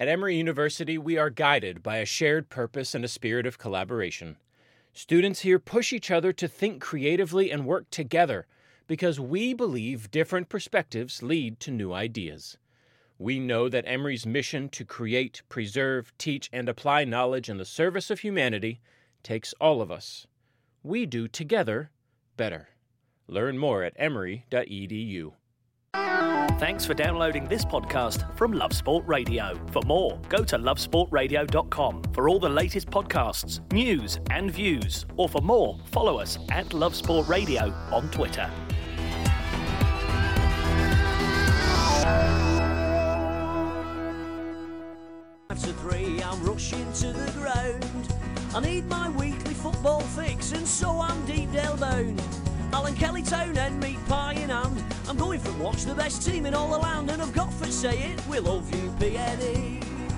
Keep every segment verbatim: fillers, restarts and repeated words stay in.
At Emory University, we are guided by a shared purpose and a spirit of collaboration. Students here push each other to think creatively and work together because we believe different perspectives lead to new ideas. We know that Emory's mission to create, preserve, teach, and apply knowledge in the service of humanity takes all of us. We do together better. Learn more at emory dot e d u. Thanks for downloading this podcast from Love Sport Radio. For more, go to love sport radio dot com for all the latest podcasts, news and views. Or for more, follow us at Love Sport Radio on Twitter. After three, I'm rushing to the ground. I need my weekly football fix, and so I'm Deepdale bound. Alan Kelly Town and meat pie in hand. I'm going for watch the best team in all the land, and I've got for say it, we love you P N E.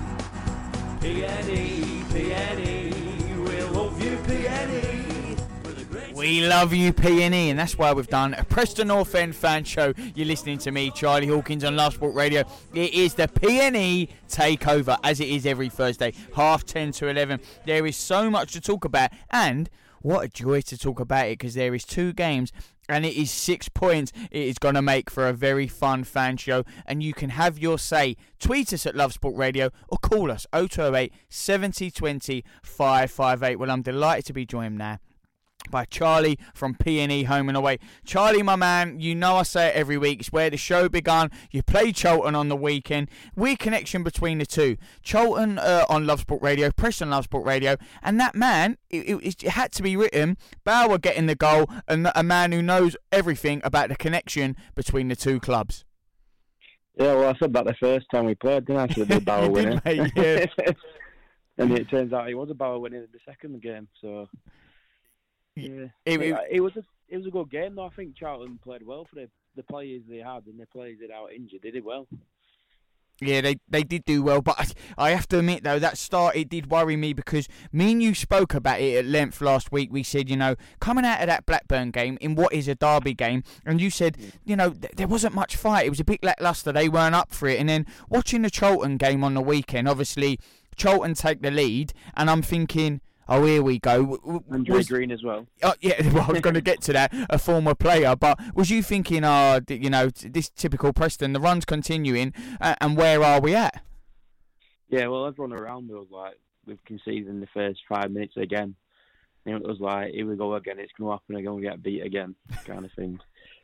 P N E, P N E, we love you P N E. We love you P N E, and that's why we've done a Preston North End fan show. You're listening to me, Charlie Hawkins, on Love Sport Radio. It is the P N E takeover, as it is every Thursday, half ten to eleven. There is so much to talk about, and what a joy to talk about it, because there is two games and it is six points. It is going to make for a very fun fan show, and you can have your say. Tweet us at Love Sport Radio or call us oh two oh eight, seven oh two oh, five five eight. Well, I'm delighted to be joined now by Charlie from P N E Home and Away. Charlie, my man, you know I say it every week. It's where the show began. You played Charlton on the weekend. Weird connection between the two. Charlton uh, on Love Sport Radio, Preston Love Sport Radio, and that man, it, it, it had to be written, Bauer getting the goal, and a man who knows everything about the connection between the two clubs. Yeah, well, I said that the first time we played, didn't I? So the Bauer winner. Did, mate, yeah. And it turns out he was a Bauer winner in the second game, so... Yeah, it, it, it was a it was a good game though. I think Charlton played well for the, the players they had, and the players that out injured. They did well. Yeah, they they did do well, but I, I have to admit though, that start, it did worry me, because me and you spoke about it at length last week. We said, you know, coming out of that Blackburn game in what is a derby game, and you said, yeah. you know, th- there wasn't much fight. It was a bit lacklustre. They weren't up for it. And then watching the Charlton game on the weekend, obviously Charlton take the lead, and I'm thinking, oh, here we go. Andre was, Green as well. Oh, yeah, well, I was going to get to that, a former player. But was you thinking, oh, you know, this typical Preston, the run's continuing, uh, and where are we at? Yeah, well, everyone around me was like, we've conceded in the first five minutes again. And it was like, here we go again, it's going to happen again, we get beat again, kind of thing.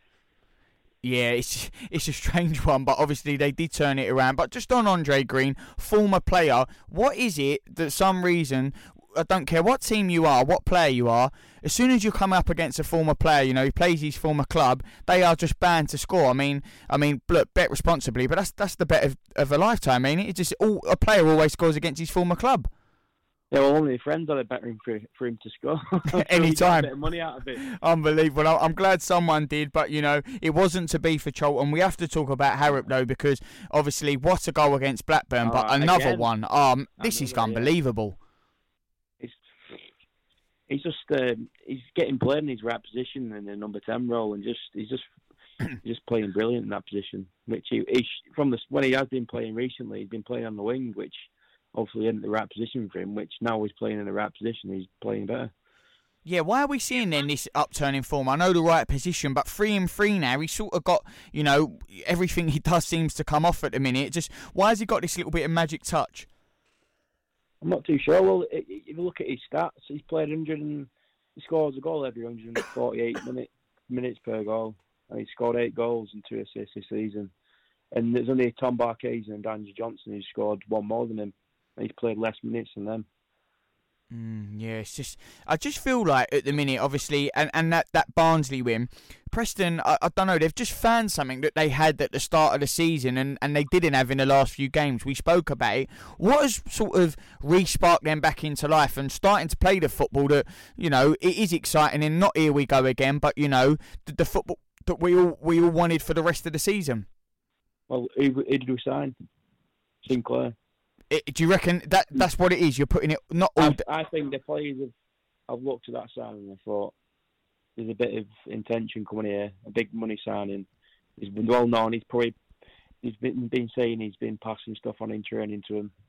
Yeah, it's it's a strange one, but obviously they did turn it around. But just on Andre Green, former player, what is it that some reason... I don't care what team you are, what player you are, as soon as you come up against a former player, you know, he plays his former club, they are just bound to score. I mean, I mean, look, bet responsibly, but that's that's the bet of, of a lifetime, ain't it? It's just all, a player always scores against his former club. Yeah, well, only friends are betting for, for him to score. Anytime. A bit of money out of it. Unbelievable. I'm glad someone did, but, you know, it wasn't to be for Charlton. We have to talk about Harrop, though, because, obviously, what a goal against Blackburn, oh, but another again. one. Um, this is unbelievable. Yeah. He's just um, he's getting played in his right position in the number ten role, and just he's just just playing brilliant in that position. Which he, he from the when he has been playing recently, he's been playing on the wing, which obviously isn't the right position for him. Which now he's playing in the right position, he's playing better. Yeah, why are we seeing then this upturn in form? I know the right position, but three and three now, he's sort of got, you know, everything he does seems to come off at the minute. Just why has he got this little bit of magic touch? I'm not too sure. Well, if you look at his stats, he's played one hundred and he scores a goal every one hundred forty-eight minute, minutes per goal, and he's scored eight goals and two assists this season. And there's only Tom Barkhuizen and Danny Johnson who scored one more than him, and he's played less minutes than them. Mm, yeah, it's just I just feel like at the minute, obviously, and, and that, that Barnsley win, Preston, I, I don't know, they've just found something that they had at the start of the season and, and they didn't have in the last few games. We spoke about it. What has sort of re-sparked them back into life and starting to play the football that, you know, it is exciting and not here we go again, but, you know, the, the football that we all we all wanted for the rest of the season? Well, who, who did we sign? Sinclair. It, do you reckon that that's what it is? You're putting it not all. I, I think the players have. I've looked at that signing and I thought there's a bit of intention coming here, a big money signing. He's been well known. He's probably he's been been saying he's been passing stuff on in training to him.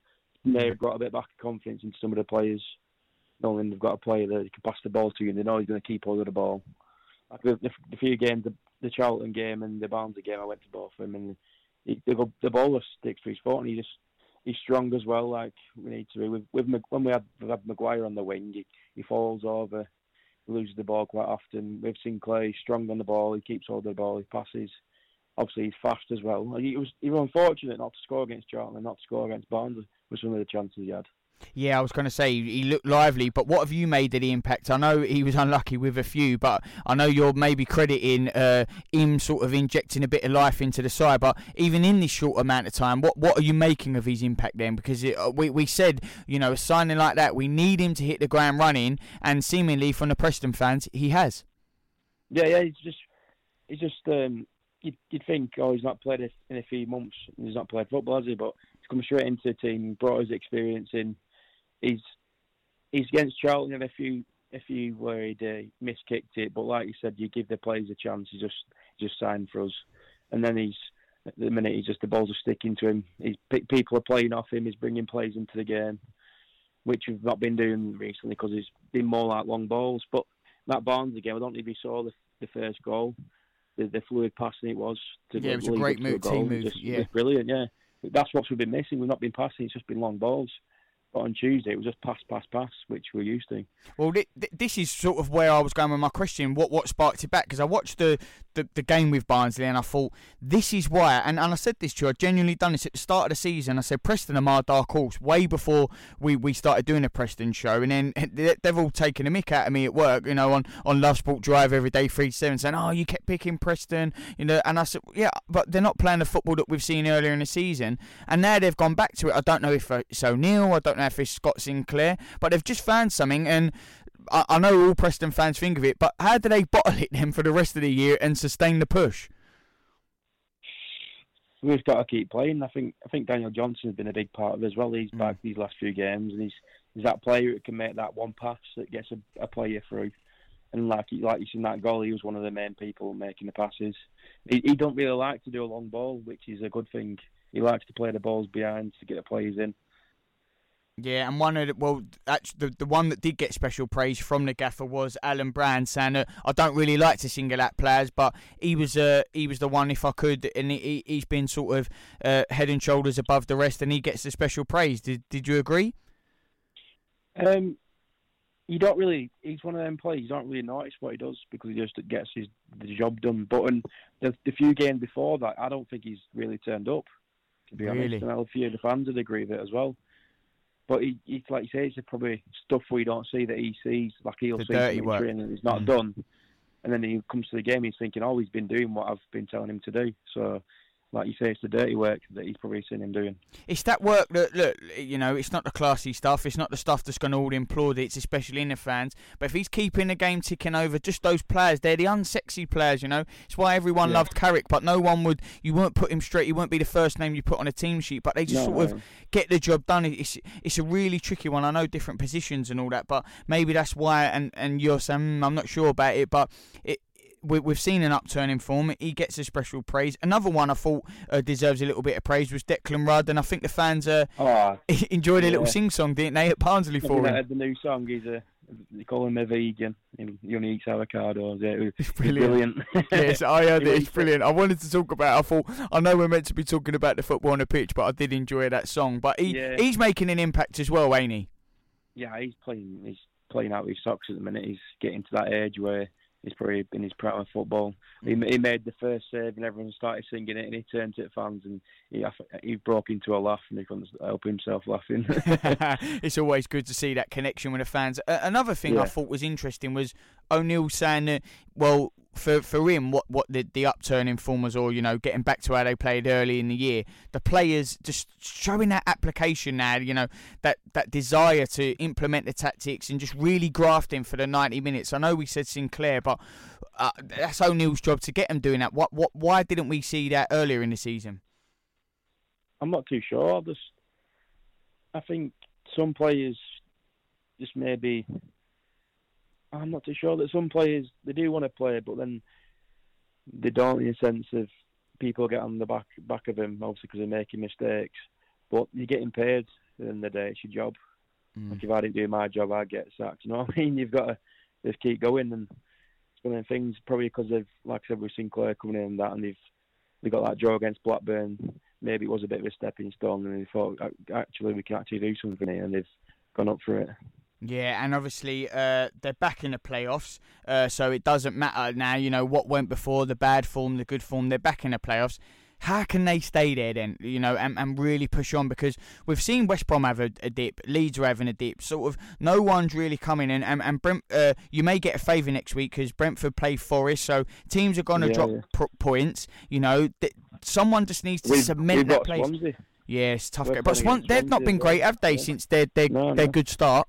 may have brought a bit back of confidence into some of the players, knowing they've got a player that they can pass the ball to and they know he's going to keep hold of the ball. Like the, the, the few games, the, the Charlton game and the Barnsley game, I went to both of them, and he, the, the ball just sticks to his foot, and he just he's strong as well. Like we need to be with, with when we had, we had Maguire on the wing, he, he falls over, he loses the ball quite often. With Sinclair, he's strong on the ball, he keeps hold of the ball, he passes. Obviously, he's fast as well. He was he was unfortunate not to score against Charlton and not to score against Barnsley with some of the chances he had. Yeah, I was going to say, he looked lively, but what have you made of the impact? I know he was unlucky with a few, but I know you're maybe crediting uh, him sort of injecting a bit of life into the side, but even in this short amount of time, what what are you making of his impact then? Because it, we, we said, you know, a signing like that, we need him to hit the ground running, and seemingly from the Preston fans, he has. Yeah, yeah, he's just, he's just um, you'd, you'd think, oh, he's not played in a few months, he's not played football, has he? But he's come straight into the team, brought his experience in. He's he's against Charlton in a few a few where he'd uh, miskicked it, but like you said, you give the players a chance. He just just signed for us, and then he's at the minute he's just the balls are sticking to him. He's people are playing off him. He's bringing players into the game, which we've not been doing recently because he's been more like long balls. But that Barnsley game, I don't know if you saw the the first goal, the, the fluid passing it was. To yeah, it was a great move, a team move. Just, yeah, it was brilliant. Yeah, that's what we've been missing. We've not been passing. It's just been long balls. But on Tuesday, it was just pass, pass, pass, which we're used to. Well, th- th- this is sort of where I was going with my question. What what sparked it back? Because I watched the, the, the game with Barnsley and I thought, this is why. And, and I said this to you, I genuinely done this at the start of the season. I said, Preston are my dark horse, way before we, we started doing a Preston show. And then they've all taken a mick out of me at work, you know, on, on Love Sport Drive every day, three to seven, saying, oh, you kept picking Preston. you know. And I said, yeah, but they're not playing the football that we've seen earlier in the season. And now they've gone back to it. I don't know if it's O'Neill, I don't know if it's Scott Sinclair, but they've just found something, and I, I know all Preston fans think of it, but how do they bottle it then for the rest of the year and sustain the push? We've got to keep playing. I think I think Daniel Johnson has been a big part of it as well. He's mm. back these last few games, and he's he's that player who can make that one pass that gets a, a player through. And like like you seen that goal, he was one of the main people making the passes. He, he don't really like to do a long ball, which is a good thing. He likes to play the balls behind to get the players in. Yeah, and one of the, well, actually, the, the one that did get special praise from the gaffer was Alan Brand, saying that I don't really like to single out players, but he was uh, he was the one, if I could, and he, he's been sort of uh, head and shoulders above the rest, and he gets the special praise. Did Did you agree? Um, you don't really. He's one of them players. You don't really notice what he does because he just gets his the job done. But in the, the few games before that, I don't think he's really turned up. To be really? honest, and a few of the fans would agree with it as well. But he, he, like you say, it's probably stuff we don't see that he sees. Like he'll the see dirty something work. training and he's not mm. done, and then he comes to the game, he's thinking, oh, he's been doing what I've been telling him to do. So, like you say, it's the dirty work that he's probably seen him doing. It's that work that, look, you know, it's not the classy stuff. It's not the stuff that's going to all implode it, especially in the fans. But if he's keeping the game ticking over, just those players, they're the unsexy players, you know. It's why everyone yeah. loved Carrick, but no one would, you won't put him straight, he won't be the first name you put on a team sheet, but they just no, sort no. of get the job done. It's it's a really tricky one. I know different positions and all that, but maybe that's why, and, and you're saying, mm, I'm not sure about it, but it, we've seen an upturn in form. He gets a special praise. Another one I thought uh, deserves a little bit of praise was Declan Rudd, and I think the fans uh, oh, enjoyed a yeah. little sing-song, didn't they, at Barnsley for him? The new song, he's a, they call him a vegan. He only eats avocados. Yeah, it was, it's brilliant. brilliant. Yes, I heard it. It's brilliant. I wanted to talk about it. I thought, I know we're meant to be talking about the football on the pitch, but I did enjoy that song. But he, yeah. he's making an impact as well, ain't he? Yeah, he's playing, he's playing out with his socks at the minute. He's getting to that age where he's probably in his prime of football. He, he made the first save and everyone started singing it, and he turned to the fans and he he broke into a laugh and he couldn't help himself laughing. It's always good to see that connection with the fans. Uh, another thing yeah. I thought was interesting was O'Neill saying that, well, for for him, what, what the, the upturn in form was, or, you know, getting back to how they played early in the year, the players just showing that application now, you know, that, that desire to implement the tactics and just really grafting for the ninety minutes. I know we said Sinclair, but uh, that's O'Neill's job to get them doing that. What what? Why didn't we see that earlier in the season? I'm not too sure. I just, I think some players just maybe. I'm not too sure that some players, they do want to play, but then they don't, in a sense of people get on the back back of them, obviously because they're making mistakes. But you're getting paid the end of the day, it's your job. Mm. Like if I didn't do my job, I'd get sacked. You know what I mean? You've got to just keep going, and it's one of the things. Probably because they've, like I said, with Sinclair coming in and that, and they've they got that draw against Blackburn. Maybe it was a bit of a stepping stone, and they thought actually we can actually do something here, and they've gone up for it. Yeah, and obviously uh, they're back in the playoffs, uh, so it doesn't matter now, you know, what went before, the bad form, the good form, they're back in the playoffs. How can they stay there then, you know, and, and really push on? Because we've seen West Brom have a, a dip, Leeds are having a dip, sort of no one's really coming in, and, and Brent, uh, you may get a favour next week because Brentford play Forest, so teams are going to yeah, drop yeah. P- points, you know, th- someone just needs to we've, cement we've that got place. Swansea. Yeah, it's tough. We're Game. But Swan- they've not been great, have they, yeah. since their, their, no, their no. good start?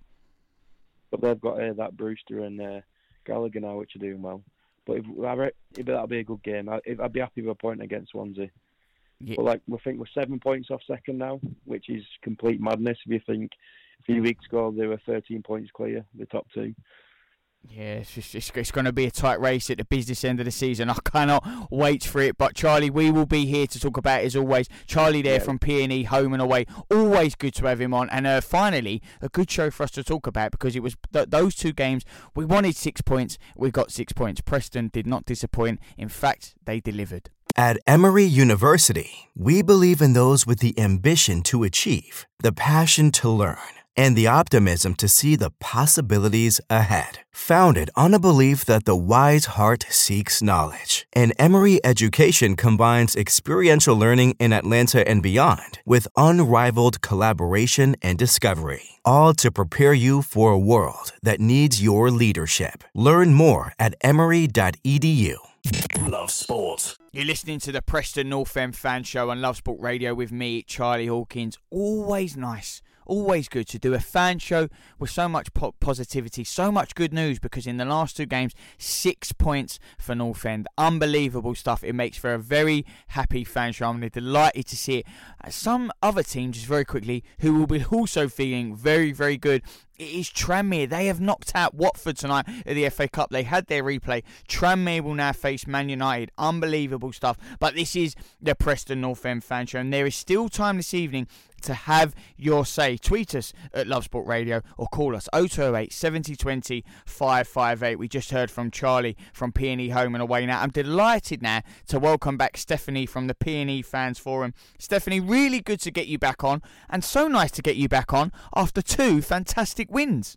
But they've got uh, that Brewster and uh, Gallagher now, which are doing well. But if, I re- if that'll be a good game. I, if, I'd be happy with a point against Swansea. Yeah. But like we think we're seven points off second now, which is complete madness. If you think a few weeks ago they were thirteen points clear, the top two. Yeah, it's, just, it's, it's going to be a tight race at the business end of the season. I cannot wait for it. But Charlie, we will be here to talk about it as always. Charlie there yeah. from P and E, home and away. Always good to have him on. And uh, finally, a good show for us to talk about because it was th- those two games. We wanted six points. We got six points. Preston did not disappoint. In fact, they delivered. At Emory University, we believe in those with the ambition to achieve, the passion to learn, and the optimism to see the possibilities ahead. Founded on a belief that the wise heart seeks knowledge, and Emory education combines experiential learning in Atlanta and beyond with unrivaled collaboration and discovery, all to prepare you for a world that needs your leadership. Learn more at emory dot e d u. Love Sport. You're listening to the Preston North End Fan Show on Love Sport Radio with me, Charlie Hawkins. Always nice. Always good to do a fan show with so much po- positivity, so much good news, because in the last two games, six points for North End. Unbelievable stuff. It makes for a very happy fan show. I'm delighted to see it. Some other teams, just very quickly, who will be also feeling very, very good. It is Tranmere. They have knocked out Watford tonight at the F A Cup. They had their replay. Tranmere will now face Man United. Unbelievable stuff. But this is the Preston North End Fan Show, and there is still time this evening to have your say. Tweet us at Love Sport Radio or call us oh two oh eight, seven oh two oh, five five eight. We just heard from Charlie from P and E Home and Away. Now, I'm delighted now to welcome back Stephanie from the P and E Fans Forum. Stephanie, really good to get you back on, and so nice to get you back on after two fantastic wins.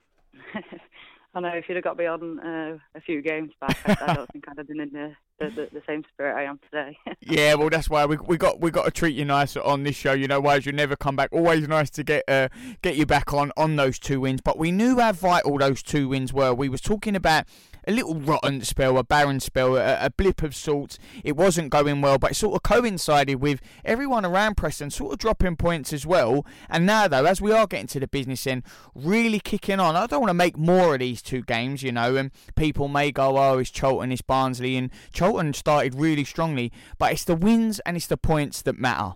I know, if you'd have got me on uh, a few games back, I, I don't think I'd have been in the, the, the, the same spirit I am today. Yeah, well, that's why we we got we got to treat you nice on this show. You know, why you never come back. Always nice to get uh, get you back on on those two wins. But we knew how vital those two wins were. We was talking about a little rotten spell, a barren spell, a, a blip of sorts. It wasn't going well, but it sort of coincided with everyone around Preston sort of dropping points as well. And now, though, as we are getting to the business end, really kicking on. I don't want to make more of these two games, you know, and people may go, oh, it's Charlton, it's Barnsley, and Charlton started really strongly, but it's the wins and it's the points that matter.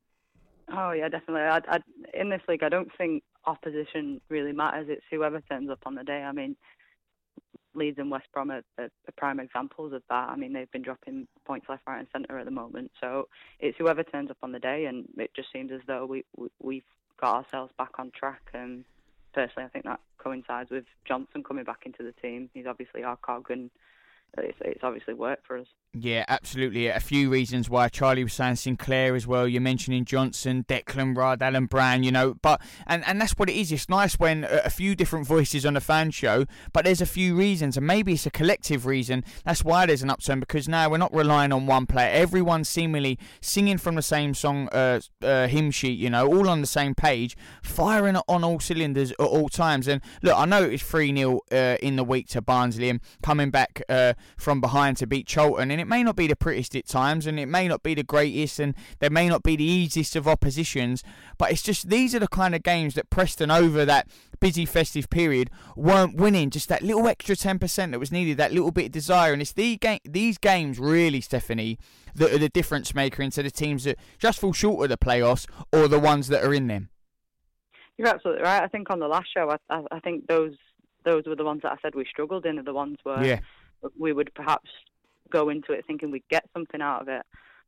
Oh, yeah, definitely. I, I, in this league, I don't think opposition really matters. It's whoever turns up on the day. I mean, Leeds and West Brom are, are, are prime examples of that. I mean, they've been dropping points left, right and centre at the moment. So it's whoever turns up on the day, and it just seems as though we, we, we've got ourselves back on track. And personally, I think that coincides with Johnson coming back into the team. He's obviously our cog, and it's, it's obviously worked for us. Yeah, absolutely. A few reasons why. Charlie was saying Sinclair as well. You're mentioning Johnson, Declan Rudd, Alan Brown, you know. But and, and that's what it is. It's nice when a few different voices on a fan show, but there's a few reasons, and maybe it's a collective reason. That's why there's an upturn, because now we're not relying on one player. Everyone's seemingly singing from the same song, uh, uh, hymn sheet, you know, all on the same page, firing on all cylinders at all times. And look, I know it was three nil uh, in the week to Barnsley, and coming back uh, from behind to beat Charlton, and it may not be the prettiest at times, and it may not be the greatest, and there may not be the easiest of oppositions, but it's just these are the kind of games that Preston, over that busy festive period, weren't winning. Just that little extra ten percent that was needed, that little bit of desire. And it's the ga- these games really, Stephanie, that are the difference maker into the teams that just fall short of the playoffs or the ones that are in them. You're absolutely right. I think on the last show, I, I, I think those those were the ones that I said we struggled in, are the ones where yeah. we would perhaps go into it thinking we'd get something out of it.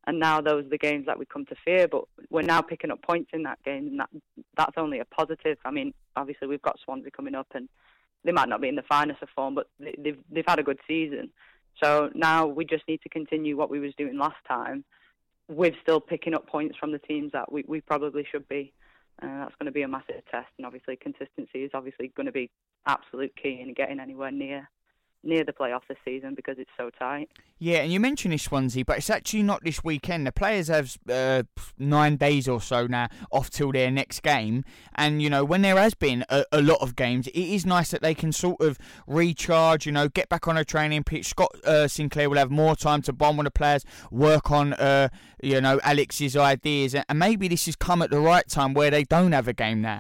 and now those are the games that we come to fear. But we're now picking up points in that game, and that that's only a positive. I mean, obviously we've got Swansea coming up, and they might not be in the finest of form, but they've they've had a good season. So now we just need to continue what we was doing last time, with still picking up points from the teams that we, we probably should be. Uh, that's going to be a massive test, and obviously consistency is obviously going to be absolute key in getting anywhere near near the playoffs this season, because it's so tight. Yeah, and you mentioned this Swansea, but it's actually not this weekend. The players have uh, nine days or so now off till their next game, and you know, when there has been a, a lot of games, it is nice that they can sort of recharge, you know, get back on a training pitch. Scott uh, Sinclair will have more time to bond with the players, work on uh, you know, Alex's ideas, and maybe this has come at the right time where they don't have a game now.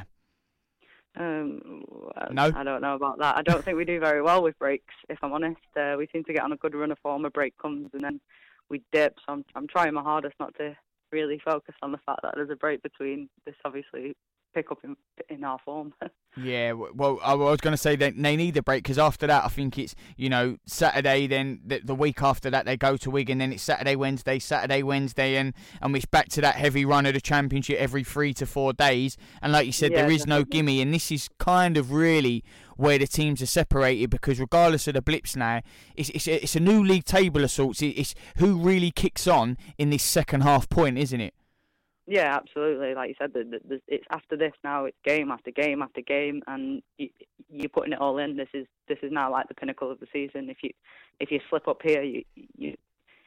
Um, no? I don't know about that. I don't think we do very well with breaks, if I'm honest. Uh, we seem to get on a good run of form, a break comes, and then we dip. So I'm, I'm trying my hardest not to really focus on the fact that there's a break between this, obviously, pick up in, in our form. Yeah, well, I was going to say that they need a break, because after that, I think it's, you know, Saturday, then the, the week after that, they go to Wigan, then it's Saturday, Wednesday, Saturday, Wednesday, and, and it's back to that heavy run of the Championship every three to four days. And like you said, yeah, there is definitely no gimme, and this is kind of really where the teams are separated, because regardless of the blips now, it's it's a, it's a new league table of sorts. It's who really kicks on in this second half point, isn't it? Yeah, absolutely. Like you said, the, the, the, it's after this now. It's game after game after game, and you, you're putting it all in. This is this is now like the pinnacle of the season. If you if you slip up here, you you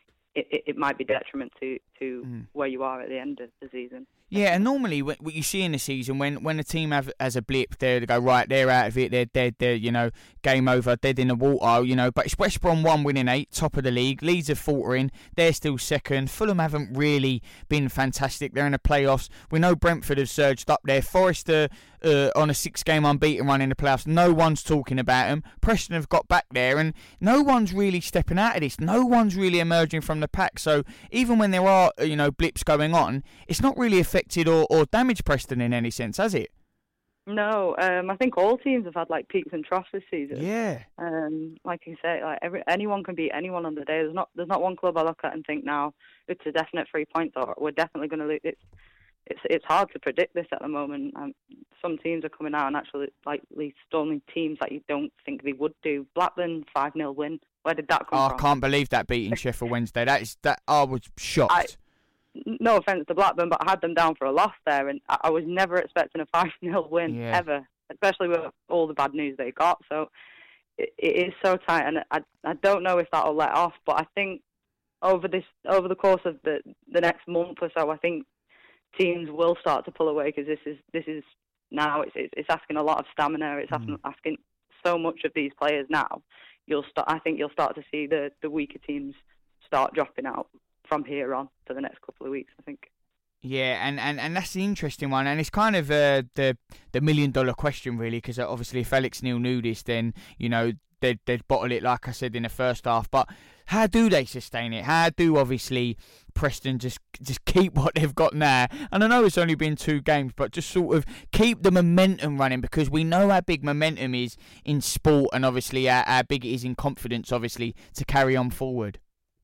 it, it might be detriment to to mm. where you are at the end of the season. Yeah, and normally what you see in the season, when, when a team have, has a blip, they go, right, they're out of it, they're dead, they're, you know, game over, dead in the water, you know. But it's West Brom one winning eight, top of the league. Leeds are faltering, they're still second. Fulham haven't really been fantastic. They're in the playoffs. We know Brentford have surged up there. Forest are uh, on a six-game unbeaten run in the playoffs. No one's talking about them. Preston have got back there, and no one's really stepping out of this. No one's really emerging from the pack. So even when there are, you know, blips going on, it's not really affecting Or, or damaged Preston in any sense, has it? No, um, I think all teams have had like peaks and troughs this season. Yeah. Um, like you say, like every, anyone can beat anyone on the day. There's not there's not one club I look at and think now it's a definite three points or we're definitely going to lose. It's it's it's hard to predict this at the moment. Um, some teams are coming out and actually like storming teams that you don't think they would do. Blackburn five nil win. Where did that come oh, from? I can't believe that beating Sheffield Wednesday. That is that I was shocked. I, No offence to Blackburn, but I had them down for a loss there, and I was never expecting a five nil win, yeah. ever, especially with all the bad news they got. So it, it is so tight, and I I don't know if that'll let off, but I think over this over the course of the, the next month or so, I think teams will start to pull away, because this is this is now it's it's asking a lot of stamina. It's asking, mm. asking so much of these players now. You'll start. I think you'll start to see the, the weaker teams start dropping out from here on for the next couple of weeks, I think. Yeah, and, and, and that's the interesting one, and it's kind of uh, the the million dollar question, really, because obviously if Alex Neil knew this, then, you know, they'd, they'd bottle it, like I said, in the first half. But how do they sustain it? How do, obviously, Preston just just keep what they've got now? And I know it's only been two games, but just sort of keep the momentum running, because we know how big momentum is in sport, and obviously how, how big it is in confidence, obviously, to carry on forward.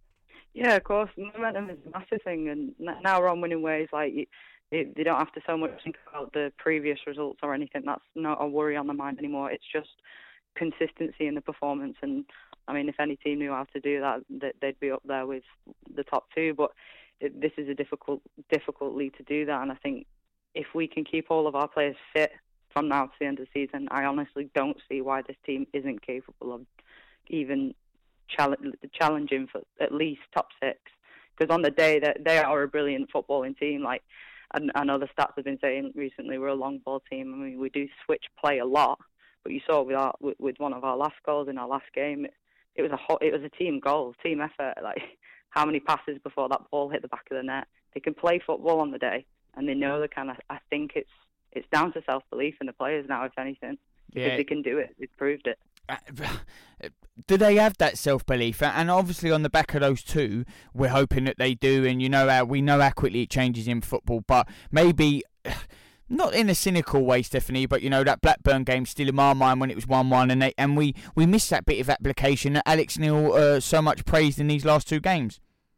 Yeah, of course. Momentum is a massive thing, and now we're on winning ways. Like, they don't have to so much think about the previous results or anything. That's not a worry on the mind anymore. It's just consistency in the performance. And I mean, if any team knew how to do that, they'd be up there with the top two. But it, this is a difficult, difficult league to do that. And I think if we can keep all of our players fit from now to the end of the season, I honestly don't see why this team isn't capable of even challenging for at least top six, because on the day that they are a brilliant footballing team. Like, I know the stats have been saying recently, we're a long ball team. I mean, we do switch play a lot, but you saw with our, with, with one of our last goals in our last game, it, it was a hot, it was a team goal, team effort. Like, how many passes before that ball hit the back of the net? They can play football on the day, and they know they can. I, I think it's it's down to self belief in the players now, if anything, because yeah. they can do it. They've proved it. Do they have that self-belief? And obviously on the back of those two, we're hoping that they do, and you know how we know how quickly it changes in football, but maybe not in a cynical way, Stephanie, but you know, that Blackburn game still in my mind when it was one one, and they, and we, we missed that bit of application that Alex Neil uh, so much praised in these last two games.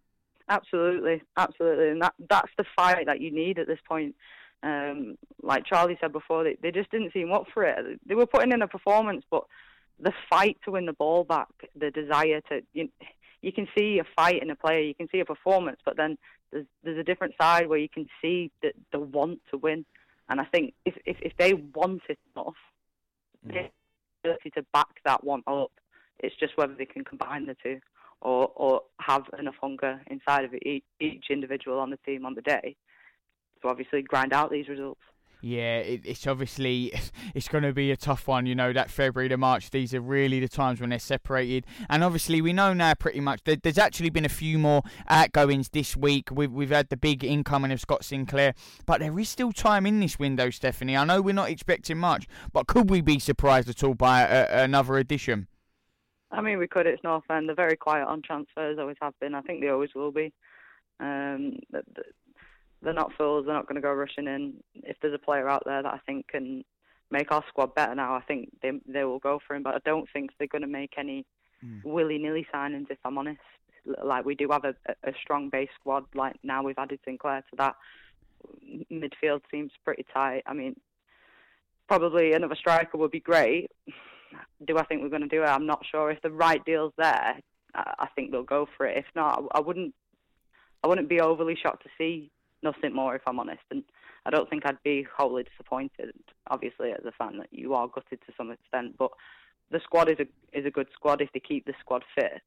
Absolutely, absolutely, and that that's the fight that you need at this point. Um, like Charlie said before, they, they just didn't seem up for it. They were putting in a performance, but the fight to win the ball back, the desire to, you, you can see a fight in a player, you can see a performance, but then there's there's a different side where you can see the, the want to win. And I think if if, if they want it enough, mm. they have the ability to back that one up. It's just whether they can combine the two. Or, or have enough hunger inside of each, each individual on the team on the day to obviously grind out these results. Yeah, it, it's obviously, it's going to be a tough one, you know, that February to March. These are really the times when they're separated. And obviously we know now pretty much that there's actually been a few more outgoings this week. We've, we've had the big incoming of Scott Sinclair, but there is still time in this window, Stephanie. I know we're not expecting much, but could we be surprised at all by a, another addition? I mean, we could. It's North End. They're very quiet on transfers, always have been. I think they always will be. Um, they're not fools. They're not going to go rushing in. If there's a player out there that I think can make our squad better now, I think they they will go for him. But I don't think they're going to make any mm. willy-nilly signings, if I'm honest. Like, we do have a, a strong base squad. Like, now we've added Sinclair to that. Midfield seems pretty tight. I mean, probably another striker would be great. Do I think we're going to do it? I'm not sure. If the right deal's there, I think they'll go for it. If not, I wouldn't. I wouldn't be overly shocked to see nothing more, if I'm honest. And I don't think I'd be wholly disappointed. Obviously, as a fan, that you are gutted to some extent. But the squad is a is a good squad. If they keep the squad fit,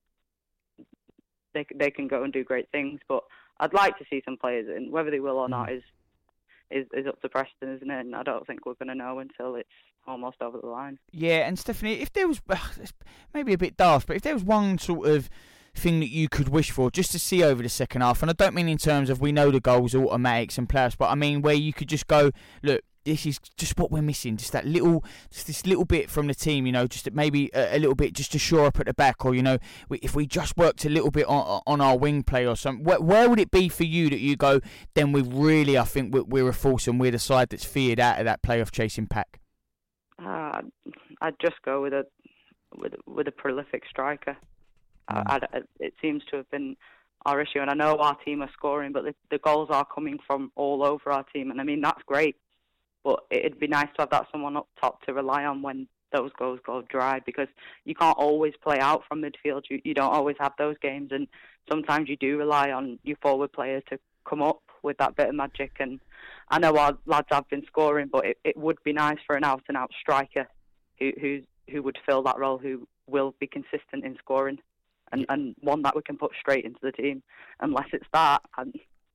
they they can go and do great things. But I'd like to see some players in. Whether they will or not is is, is up to Preston, isn't it? And I don't think we're going to know until it's almost over the line. Yeah, and Stephanie, if there was, maybe a bit daft, but if there was one sort of thing that you could wish for just to see over the second half, and I don't mean in terms of we know the goals, automatics and playoffs, but I mean where you could just go, look, this is just what we're missing, just that little, just this little bit from the team, you know, just maybe a, a little bit just to shore up at the back, or, you know, if we just worked a little bit on, on our wing play or something, where, where would it be for you that you go, then we really, I think we're, we're a force and we're the side that's feared out of that playoff chasing pack? Uh, I'd just go with a with with a prolific striker. Mm. I, I, it seems to have been our issue, and I know our team are scoring, but the, the goals are coming from all over our team, and I mean that's great. But it'd be nice to have that someone up top to rely on when those goals go dry, because you can't always play out from midfield. You you don't always have those games, and sometimes you do rely on your forward players to come up with that bit of magic. And I know our lads have been scoring, but it, it would be nice for an out-and-out striker who who who would fill that role, who will be consistent in scoring, and, and one that we can put straight into the team. Unless it's that, and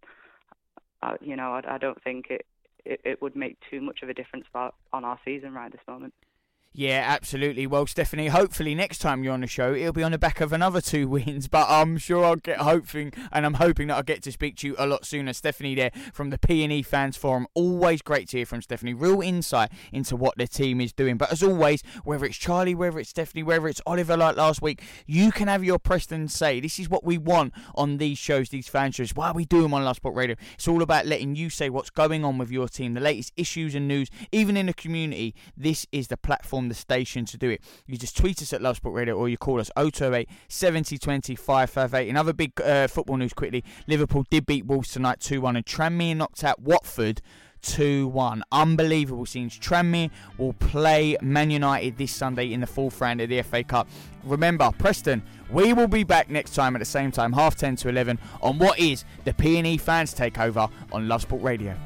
uh, you know, I, I don't think it, it it would make too much of a difference about, on our season right this moment. Yeah, absolutely. Well, Stephanie, hopefully next time you're on the show, it'll be on the back of another two wins, but I'm sure I'll get hoping, and I'm hoping that I'll get to speak to you a lot sooner. Stephanie there from the P and E Fans Forum. Always great to hear from Stephanie. Real insight into what the team is doing. But as always, whether it's Charlie, whether it's Stephanie, whether it's Oliver like last week, you can have your Preston say. This is what we want on these shows, these fan shows. Why we do them on Love Sport Radio. It's all about letting you say what's going on with your team, the latest issues and news, even in the community. This is the platform, the station to do it. You just tweet us at Love Sport Radio, or you call us oh two oh eight, seven oh two oh, five five eight. Another big uh, football news quickly. Liverpool did beat Wolves tonight two one, and Tranmere knocked out Watford two one. Unbelievable scenes. Tranmere will play Man United this Sunday in the fourth round of the F A Cup. Remember, Preston, we will be back next time at the same time, half ten to eleven, on what is the P and E Fans Takeover on Love Sport Radio.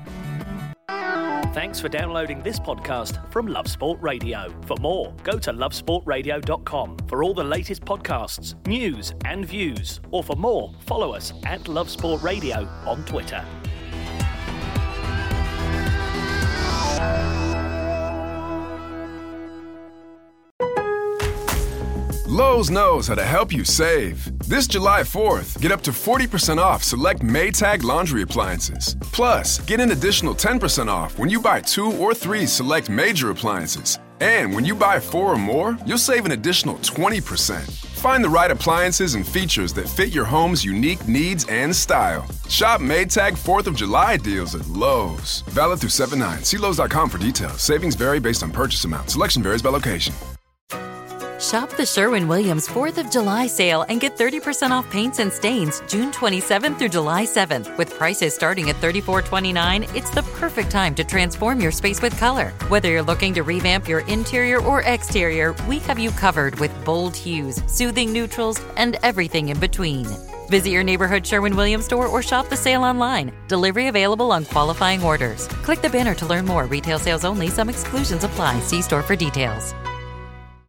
Thanks for downloading this podcast from Love Sport Radio. For more, go to love sport radio dot com for all the latest podcasts, news and views. Or for more, follow us at Love Sport Radio on Twitter. Lowe's knows how to help you save. This July fourth, get up to forty percent off select Maytag laundry appliances. Plus, get an additional ten percent off when you buy two or three select major appliances. And when you buy four or more, you'll save an additional twenty percent. Find the right appliances and features that fit your home's unique needs and style. Shop Maytag fourth of July deals at Lowe's. Valid through seven nine. See Lowe's dot com for details. Savings vary based on purchase amount. Selection varies by location. Shop the Sherwin-Williams fourth of July sale and get thirty percent off paints and stains June twenty-seventh through July seventh. With prices starting at thirty-four twenty-nine, it's the perfect time to transform your space with color. Whether you're looking to revamp your interior or exterior, we have you covered with bold hues, soothing neutrals, and everything in between. Visit your neighborhood Sherwin-Williams store or shop the sale online. Delivery available on qualifying orders. Click the banner to learn more. Retail sales only. Some exclusions apply. See store for details.